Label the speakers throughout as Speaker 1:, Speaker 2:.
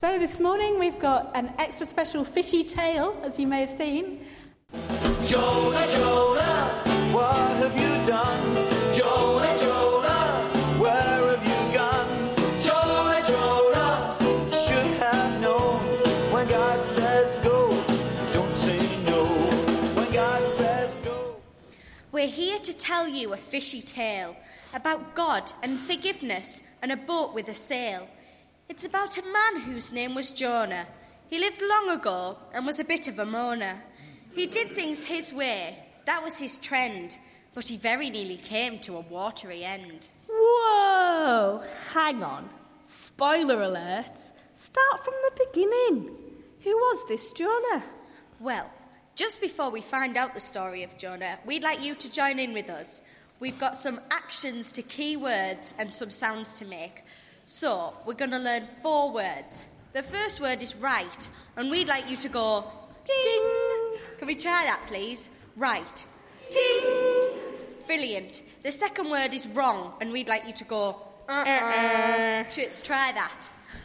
Speaker 1: So this morning we've got an extra special fishy tale, as you may have seen.
Speaker 2: Jonah, Jonah, what have you done? Jonah, Jonah, where have you gone? Jonah, Jonah, you should have known. When God says go, don't say no. When God says go.
Speaker 3: We're here to tell you a fishy tale about God and forgiveness and a boat with a sail. It's about a man whose name was Jonah. He lived long ago and was a bit of a moaner. He did things his way, that was his trend, but he very nearly came to a watery end.
Speaker 4: Whoa! Hang on. Spoiler alert. Start from the beginning. Who was this Jonah?
Speaker 3: Well, just before we find out the story of Jonah, we'd like you to join in with us. We've got some actions to key words and some sounds to make. So, we're going to learn 4 words. The first word is right, and we'd like you to go, ding! Can we try that, please? Right. Ding! Brilliant. The second word is wrong, and we'd like you to go, Let's try that.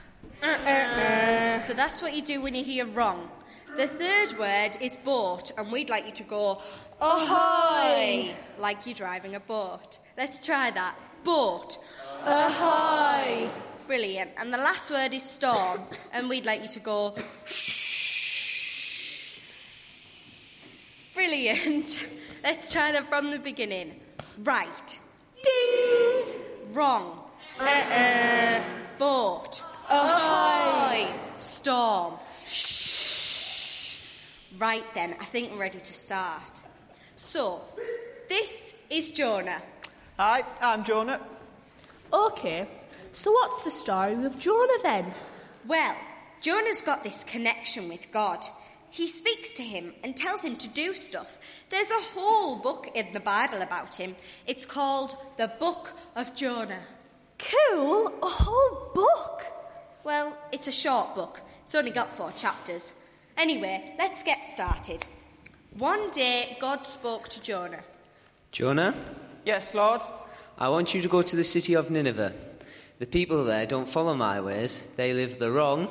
Speaker 3: So that's what you do when you hear wrong. The third word is boat, and we'd like you to go, ahoy! Like you're driving a boat. Let's try that. Boat. Ahoy! Brilliant. And the last word is storm, and we'd like you to go, shh. Brilliant. Let's try that from the beginning. Right. Ding! Wrong. Boat. Ahoy! Storm. Shh. Right then, I think we're ready to start. So, this is Jonah.
Speaker 5: Hi, I'm Jonah.
Speaker 4: Okay, so what's the story of Jonah then?
Speaker 3: Well, Jonah's got this connection with God. He speaks to him and tells him to do stuff. There's a whole book in the Bible about him. It's called the Book of Jonah.
Speaker 4: Cool, a whole book?
Speaker 3: Well, it's a short book. It's only got 4 chapters. Anyway, let's get started. One day, God spoke to Jonah.
Speaker 6: Jonah?
Speaker 5: Yes, Lord.
Speaker 6: I want you to go to the city of Nineveh. The people there don't follow my ways. They live the wrong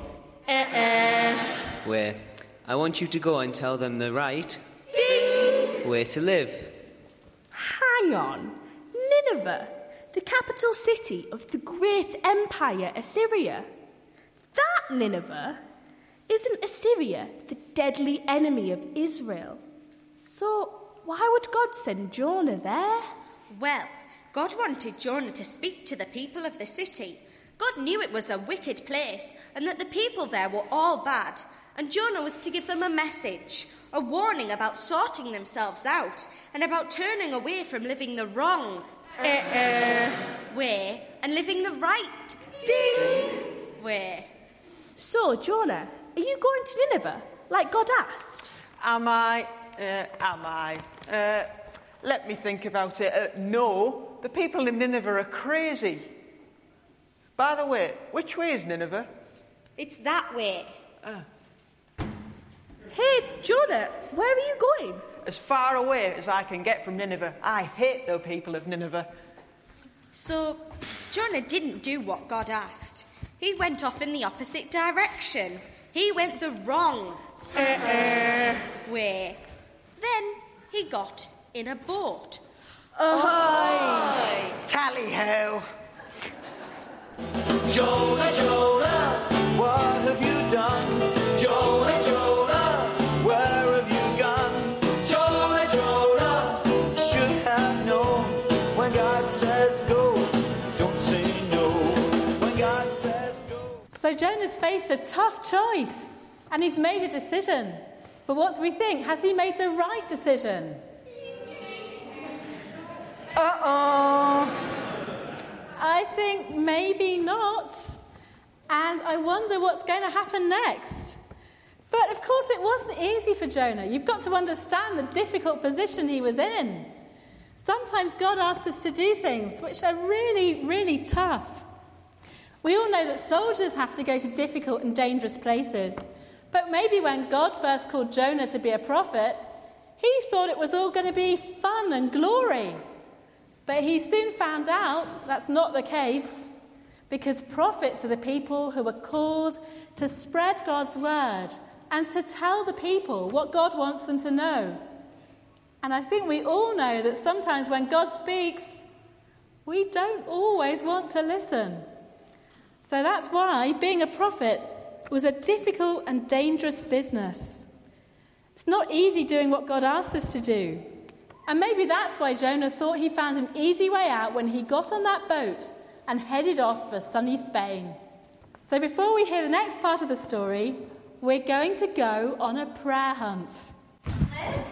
Speaker 6: way. I want you to go and tell them the right way to live.
Speaker 4: Hang on. Nineveh, the capital city of the great empire Assyria. That Nineveh? Isn't Assyria the deadly enemy of Israel? So why would God send Jonah there?
Speaker 3: Well, God wanted Jonah to speak to the people of the city. God knew it was a wicked place and that the people there were all bad. And Jonah was to give them a message, a warning about sorting themselves out and about turning away from living the wrong way and living the right way.
Speaker 4: So, Jonah, are you going to Nineveh like God asked?
Speaker 5: Am I? Let me think about it. No, the people in Nineveh are crazy. By the way, which way is Nineveh?
Speaker 3: It's that way.
Speaker 4: Hey, Jonah, where are you going?
Speaker 5: As far away as I can get from Nineveh. I hate the people of Nineveh.
Speaker 3: So, Jonah didn't do what God asked. He went off in the opposite direction. He went the wrong way. Then he got in a boat.
Speaker 5: Ahoy! Tally-ho!
Speaker 2: Jonah, Jonah, what have you done? Jonah, Jonah, where have you gone? Jonah, Jonah, you should have known. When God says go, don't say no. When God says go.
Speaker 1: So Jonah's faced a tough choice, and he's made a decision. But what do we think? Has he made the right decision? Uh-oh. I think maybe not. And I wonder what's going to happen next. But of course it wasn't easy for Jonah. You've got to understand the difficult position he was in. Sometimes God asks us to do things which are really, really tough. We all know that soldiers have to go to difficult and dangerous places. But maybe when God first called Jonah to be a prophet, he thought it was all going to be fun and glory. But he soon found out that's not the case. Because prophets are the people who are called to spread God's word and to tell the people what God wants them to know. And I think we all know that sometimes when God speaks, we don't always want to listen. So that's why being a prophet was a difficult and dangerous business. It's not easy doing what God asks us to do. And maybe that's why Jonah thought he found an easy way out when he got on that boat and headed off for sunny Spain. So before we hear the next part of the story, we're going to go on a prayer hunt.
Speaker 7: Liz?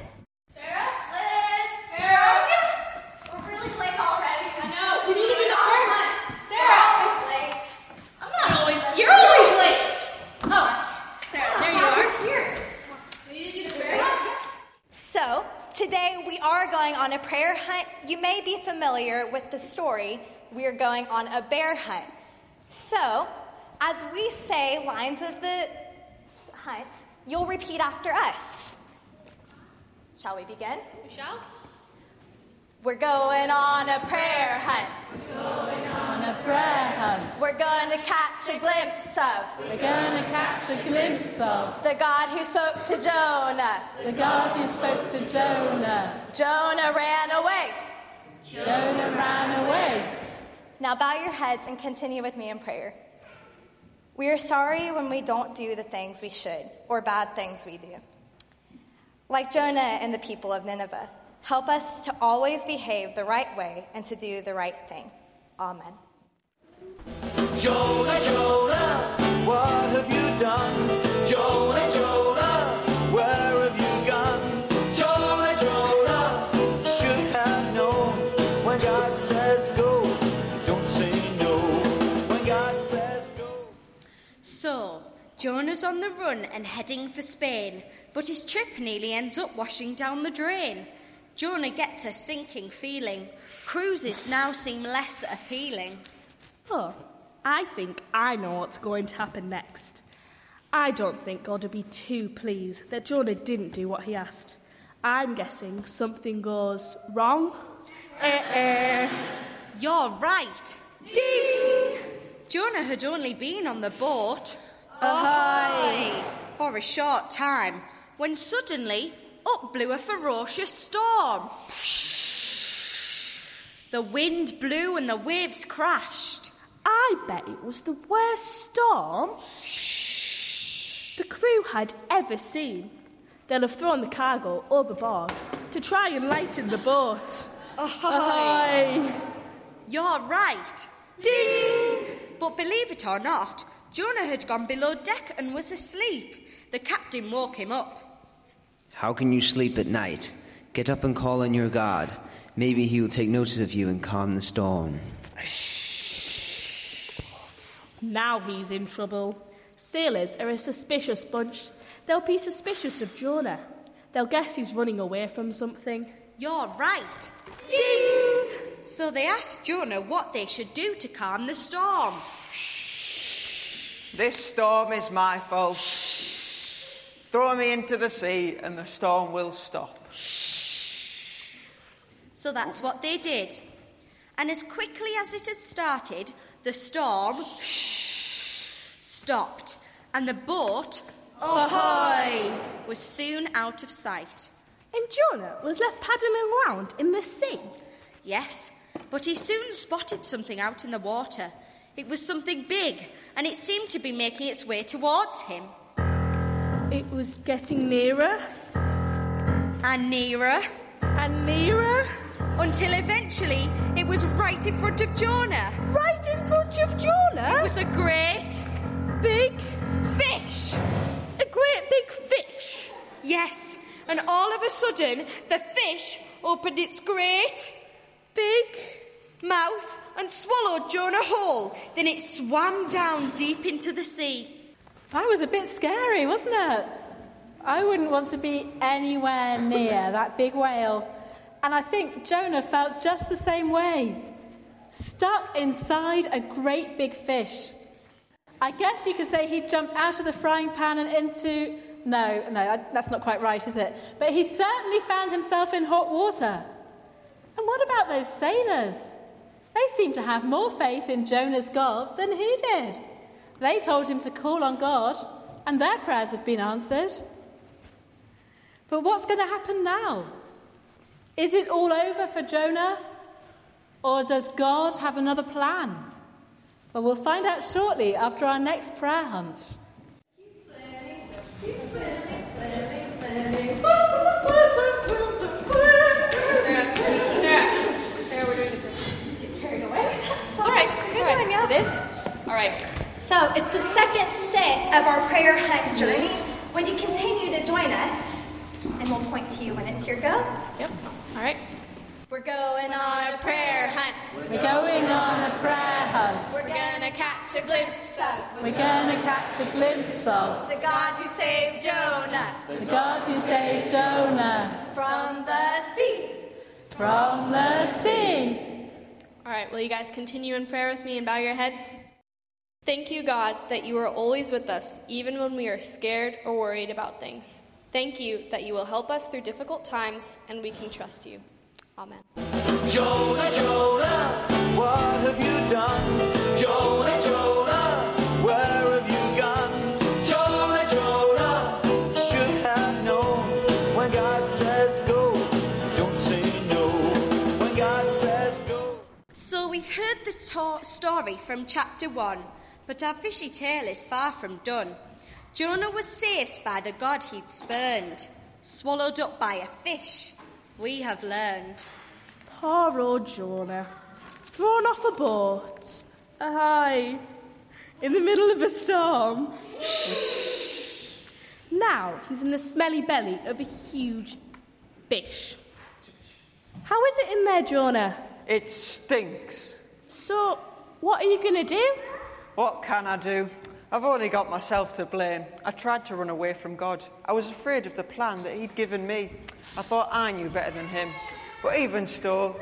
Speaker 7: Sarah? We're really late already. I know. We need to do the prayer hunt. Sarah! We're always late. I'm not always. You're always late. Oh, Sarah, there you are. Here. We need to do the prayer hunt.
Speaker 8: So, today we are going on a prayer hunt. You may be familiar with the story. We are going on a bear hunt. So, as we say lines of the hunt, you'll repeat after us. Shall we begin?
Speaker 7: We shall.
Speaker 8: We're going on a prayer hunt.
Speaker 1: We're going on a prayer hunt.
Speaker 8: We're going to catch a glimpse of.
Speaker 1: We're going to catch a glimpse of
Speaker 8: the God who spoke to Jonah.
Speaker 1: The God who spoke to Jonah.
Speaker 8: Jonah ran away.
Speaker 1: Jonah ran away.
Speaker 8: Now bow your heads and continue with me in prayer. We are sorry when we don't do the things we should or bad things we do. Like Jonah and the people of Nineveh, help us to always behave the right way and to do the right thing. Amen.
Speaker 2: Jonah, Jonah, what have you done? Jonah, Jonah, where have you gone? Jonah, Jonah, you should have known when God says go, don't say no. When God says go.
Speaker 3: So, Jonah's on the run and heading for Spain, but his trip nearly ends up washing down the drain. Jonah gets a sinking feeling. Cruises now seem less appealing.
Speaker 4: Oh, I think I know what's going to happen next. I don't think God would be too pleased that Jonah didn't do what he asked. I'm guessing something goes wrong.
Speaker 3: You're right.
Speaker 4: Ding!
Speaker 3: Jonah had only been on the boat ahoy for a short time when suddenly up blew a ferocious storm. The wind blew and the waves crashed.
Speaker 4: I bet it was the worst storm the crew had ever seen. They'll have thrown the cargo overboard to try and lighten the boat. Ahoy!
Speaker 3: You're right.
Speaker 4: Ding!
Speaker 3: But believe it or not, Jonah had gone below deck and was asleep. The captain woke him up.
Speaker 6: How can you sleep at night? Get up and call on your God. Maybe he will take notice of you and calm the storm.
Speaker 4: Now he's in trouble. Sailors are a suspicious bunch. They'll be suspicious of Jonah. They'll guess he's running away from something.
Speaker 3: You're right.
Speaker 4: Ding!
Speaker 3: So they asked Jonah what they should do to calm the storm.
Speaker 5: This storm is my fault. Throw me into the sea and the storm will stop.
Speaker 3: So that's what they did. And as quickly as it had started, the storm stopped. And the boat, ahoy, was soon out of sight.
Speaker 4: And Jonah was left paddling around in the sea.
Speaker 3: Yes, but he soon spotted something out in the water. It was something big, and it seemed to be making its way towards him.
Speaker 4: It was getting nearer.
Speaker 3: And nearer.
Speaker 4: And nearer.
Speaker 3: Until eventually it was right in front of Jonah.
Speaker 4: Right in front of Jonah?
Speaker 3: It was a great
Speaker 4: big
Speaker 3: fish.
Speaker 4: A great big fish?
Speaker 3: Yes, and all of a sudden the fish opened its great
Speaker 4: big
Speaker 3: mouth and swallowed Jonah whole. Then it swam down deep into the sea.
Speaker 1: That was a bit scary, wasn't it? I wouldn't want to be anywhere near that big whale. And I think Jonah felt just the same way. Stuck inside a great big fish. I guess you could say he jumped out of the frying pan and into... No, that's not quite right, is it? But he certainly found himself in hot water. And what about those sailors? They seemed to have more faith in Jonah's God than he did. They told him to call on God, and their prayers have been answered. But what's going to happen now? Is it all over for Jonah? Or does God have another plan? Well, we'll find out shortly after our next prayer hunt.
Speaker 7: All right.
Speaker 8: So it's the second step of our prayer hunt journey. Would you continue to join us? And we'll point to you when it's your go.
Speaker 7: Yep. All right.
Speaker 8: We're going on a prayer hunt.
Speaker 1: We're going on a prayer hunt.
Speaker 8: We're gonna catch a glimpse of.
Speaker 1: We're going to catch a glimpse of
Speaker 8: The God who saved Jonah
Speaker 1: the God who saved Jonah
Speaker 8: from the sea.
Speaker 1: from the sea.
Speaker 7: All right. Will you guys continue in prayer with me and bow your heads? Thank you, God, that you are always with us, even when we are scared or worried about things. Thank you that you will help us through difficult times and we can trust you. Amen.
Speaker 2: Jonah, Jonah, what have you done? Jonah, Jonah, where have you gone? Jonah, Jonah, you should have known. When God says go, don't say no. When God says go.
Speaker 3: So we've heard the story from chapter 1, but our fishy tale is far from done. Jonah was saved by the God he'd spurned, swallowed up by a fish. We have learned.
Speaker 4: Poor old Jonah. Thrown off a boat. Aye. In the middle of a storm. Now he's in the smelly belly of a huge fish. How is it in there, Jonah?
Speaker 5: It stinks.
Speaker 4: So, what are you going to do?
Speaker 5: What can I do? I've only got myself to blame. I tried to run away from God. I was afraid of the plan that he'd given me. I thought I knew better than him. But even so,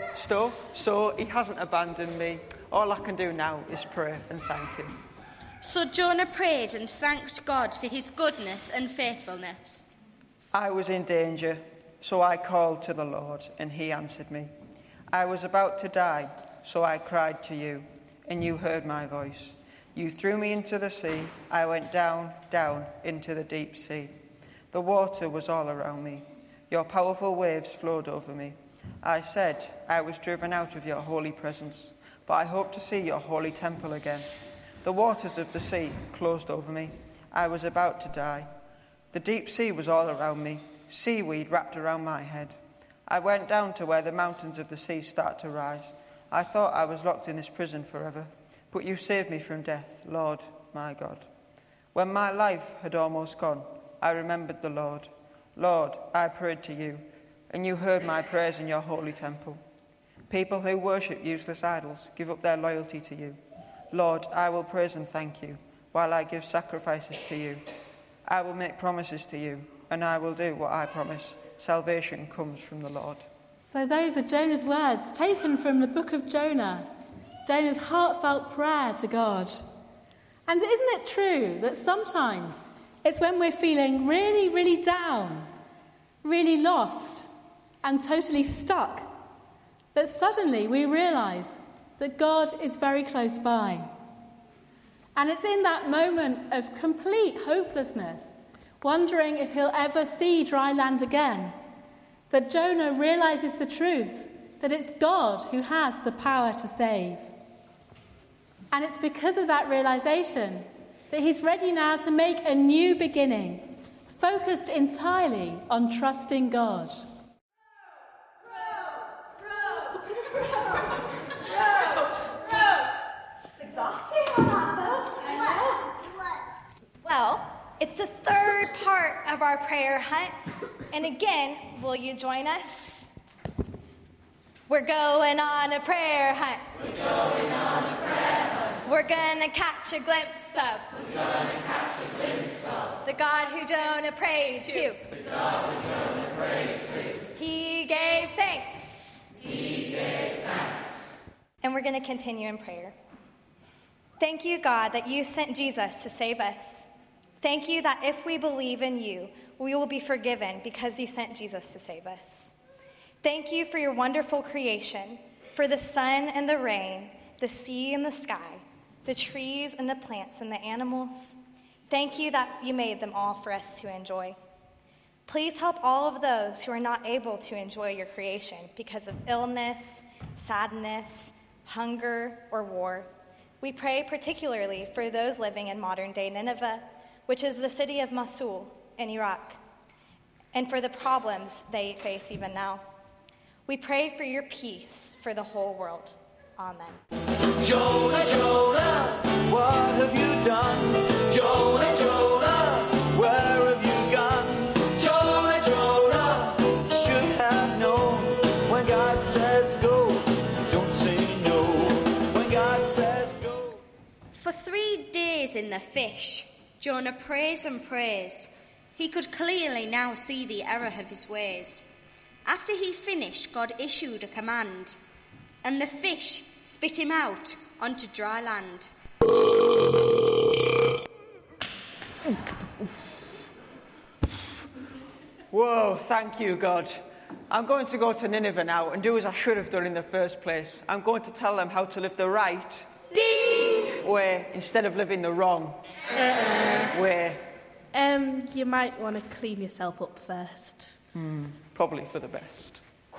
Speaker 5: he hasn't abandoned me. All I can do now is pray and thank him.
Speaker 3: So Jonah prayed and thanked God for his goodness and faithfulness.
Speaker 5: I was in danger, so I called to the Lord, and he answered me. I was about to die, so I cried to you, and you heard my voice. You threw me into the sea. I went down, down into the deep sea. The water was all around me. Your powerful waves flowed over me. I said, I was driven out of your holy presence, but I hope to see your holy temple again. The waters of the sea closed over me. I was about to die. The deep sea was all around me. Seaweed wrapped around my head. I went down to where the mountains of the sea start to rise. I thought I was locked in this prison forever. But you saved me from death, Lord, my God. When my life had almost gone, I remembered the Lord. Lord, I prayed to you, and you heard my prayers in your holy temple. People who worship useless idols give up their loyalty to you. Lord, I will praise and thank you while I give sacrifices to you. I will make promises to you, and I will do what I promise. Salvation comes from the Lord.
Speaker 1: So those are Jonah's words taken from the book of Jonah. Jonah's heartfelt prayer to God. And isn't it true that sometimes it's when we're feeling really, really down, really lost, and totally stuck, that suddenly we realise that God is very close by. And it's in that moment of complete hopelessness, wondering if he'll ever see dry land again, that Jonah realises the truth, that it's God who has the power to save. And it's because of that realisation that he's ready now to make a new beginning, focused entirely on trusting God.
Speaker 8: It's exhausting on that, though. I know. Well, it's the third part of our prayer hunt. And again, will you join us? We're going on a prayer hunt. We're going on a prayer hunt. We're gonna catch a glimpse of. We're gonna catch a glimpse of the God who Jonah prayed to. The God who Jonah prayed to. He gave thanks. He gave thanks. And we're gonna continue in prayer. Thank you, God, that you sent Jesus to save us. Thank you that if we believe in you, we will be forgiven because you sent Jesus to save us. Thank you for your wonderful creation. for the sun and the rain, the sea and the sky, the trees and the plants and the animals. Thank you that you made them all for us to enjoy. Please help all of those who are not able to enjoy your creation because of illness, sadness, hunger, or war. We pray particularly for those living in modern-day Nineveh, which is the city of Mosul in Iraq, and for the problems they face even now. We pray for your peace for the whole world. Amen.
Speaker 2: Jonah, Jonah, what have you done? Jonah, Jonah, where have you gone? Jonah, Jonah, you should have known. When God says go, don't say no. When God says go.
Speaker 3: For 3 days in the fish, Jonah prays and prays. He could clearly now see the error of his ways. After he finished, God issued a command, and the fish spit him out onto dry land.
Speaker 5: Whoa, thank you, God. I'm going to go to Nineveh now and do as I should have done in the first place. I'm going to tell them how to live the right way instead of living the wrong way.
Speaker 4: You might want to clean yourself up first.
Speaker 5: Probably for the best.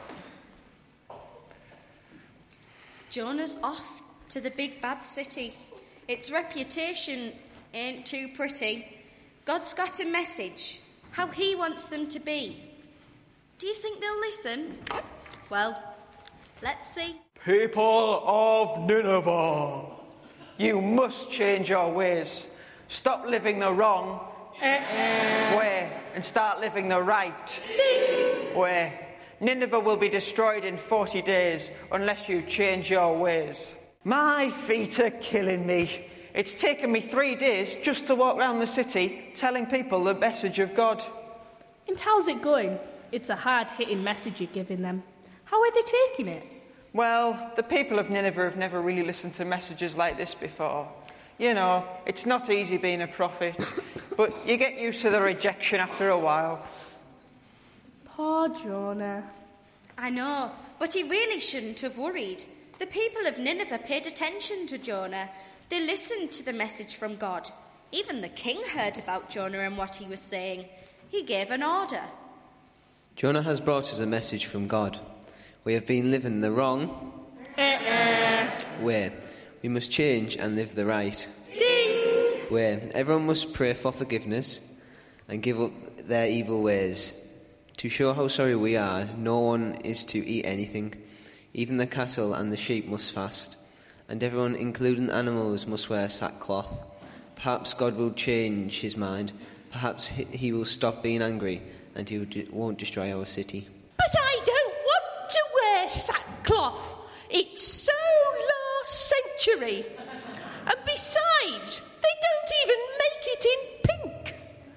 Speaker 3: Jonah's off to the big bad city. Its reputation ain't too pretty. God's got a message, how he wants them to be. Do you think they'll listen? Well, let's see.
Speaker 5: People of Nineveh, you must change your ways. Stop living the wrong way and start living the right way. Nineveh will be destroyed in 40 days unless you change your ways. My feet are killing me. It's taken me 3 days just to walk around the city telling people the message of God.
Speaker 4: And how's it going? It's a hard-hitting message you're giving them. How are they taking it?
Speaker 5: Well, the people of Nineveh have never really listened to messages like this before. You know, it's not easy being a prophet, but you get used to the rejection after a while.
Speaker 4: Poor Jonah.
Speaker 3: I know, but he really shouldn't have worried. The people of Nineveh paid attention to Jonah. They listened to the message from God. Even the king heard about Jonah and what he was saying. He gave an order.
Speaker 6: Jonah has brought us a message from God. We have been living the wrong way. We must change and live the right way. Everyone must pray for forgiveness and give up their evil ways. To show how sorry we are, no one is to eat anything. Even the cattle and the sheep must fast, and everyone, including animals, must wear sackcloth. Perhaps God will change his mind. Perhaps he will stop being angry, and he won't destroy our city.
Speaker 9: But I don't want to wear sackcloth. It's so last century. And besides, they don't even make it in pink.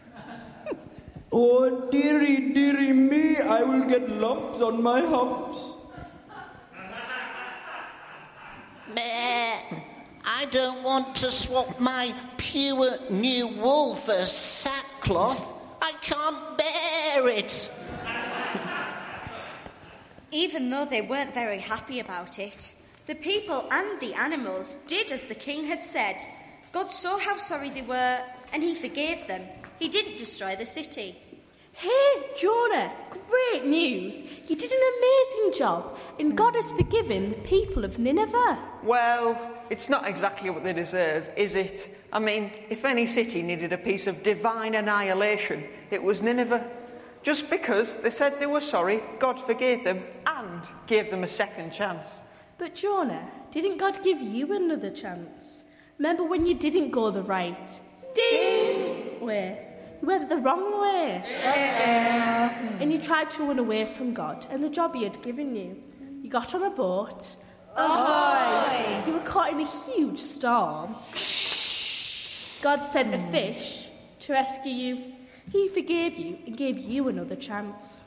Speaker 10: Oh, dearie, dearie me, I will get lumps on my humps.
Speaker 11: I don't want to swap my pure new wool for sackcloth. I can't bear it.
Speaker 3: Even though they weren't very happy about it, the people and the animals did as the king had said. God saw how sorry they were, and he forgave them. He didn't destroy the city.
Speaker 4: Hey, Jonah, great news. You did an amazing job, and God has forgiven the people of Nineveh.
Speaker 5: Well, it's not exactly what they deserve, is it? I mean, if any city needed a piece of divine annihilation, it was Nineveh. Just because they said they were sorry, God forgave them and gave them a second chance.
Speaker 4: But Jonah, didn't God give you another chance? Remember when you didn't go the right way? You went the wrong way. And you tried to run away from God and the job he had given you. You got on a boat. You were caught in a huge storm. God sent a fish to rescue you. He forgave you and gave you another chance.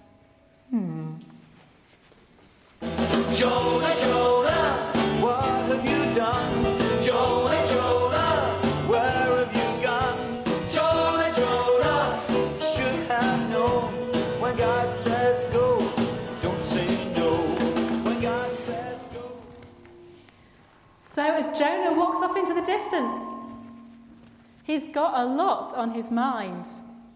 Speaker 2: Jonah, Jonah, what have you done? Jonah, Jonah, where have you gone? Jonah, Jonah, you should have known. When God says go, don't say no. When God says go.
Speaker 1: Jonah walks off into the distance. He's got a lot on his mind.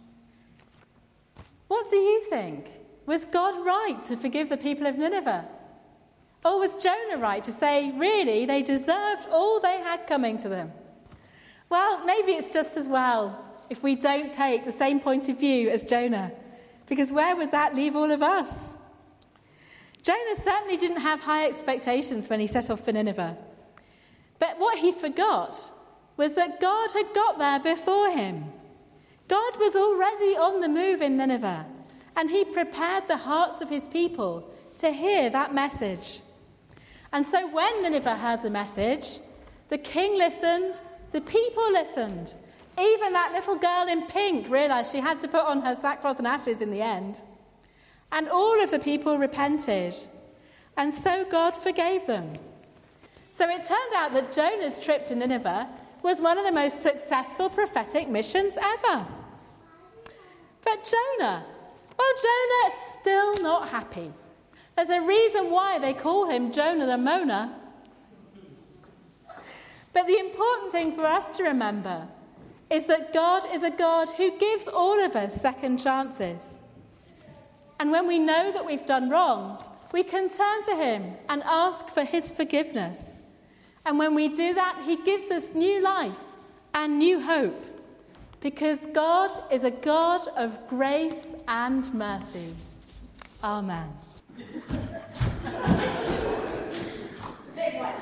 Speaker 1: What do you think? Was God right to forgive the people of Nineveh? Or was Jonah right to say, really, they deserved all they had coming to them? Well, maybe it's just as well if we don't take the same point of view as Jonah, because where would that leave all of us? Jonah certainly didn't have high expectations when he set off for Nineveh. But what he forgot was that God had got there before him. God was already on the move in Nineveh, and he prepared the hearts of his people to hear that message. And so when Nineveh heard the message, the king listened, the people listened. Even that little girl in pink realised she had to put on her sackcloth and ashes in the end. And all of the people repented. And so God forgave them. So it turned out that Jonah's trip to Nineveh was one of the most successful prophetic missions ever. But Jonah is still not happy. There's a reason why they call him Jonah the Moaner. But the important thing for us to remember is that God is a God who gives all of us second chances. And when we know that we've done wrong, we can turn to him and ask for his forgiveness. And when we do that, he gives us new life and new hope. Because God is a God of grace and mercy. Amen.
Speaker 8: Big one.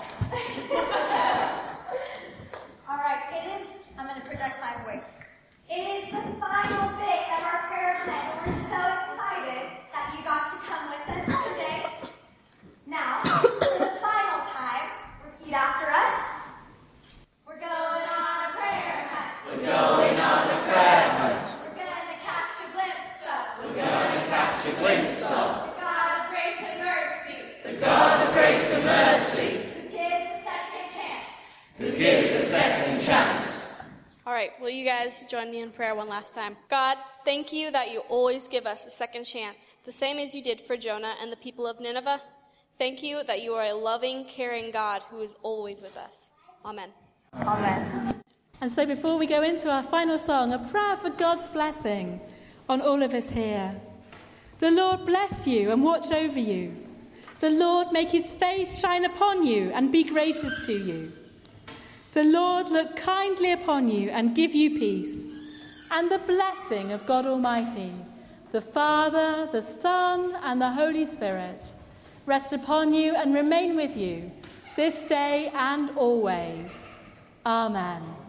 Speaker 8: All right, I'm going to project my voice. It is the final bit of our prayer night, and we're so excited that you got to come with us today. Now, for the final time, repeat after us. We're going on a prayer hunt.
Speaker 2: We're going on a prayer hunt.
Speaker 8: We're going to catch a glimpse of.
Speaker 2: We're going to catch a glimpse of.
Speaker 8: The God of grace and mercy.
Speaker 2: The God of grace and mercy.
Speaker 8: Who gives a second chance.
Speaker 2: Who gives a second chance.
Speaker 7: All right, will you guys join me in prayer one last time? God, thank you that you always give us a second chance, the same as you did for Jonah and the people of Nineveh. Thank you that you are a loving, caring God who is always with us. Amen.
Speaker 1: Amen. And so before we go into our final song, a prayer for God's blessing on all of us here. The Lord bless you and watch over you. The Lord make his face shine upon you and be gracious to you. The Lord look kindly upon you and give you peace. And the blessing of God Almighty, the Father, the Son, and the Holy Spirit, rest upon you and remain with you this day and always. Amen.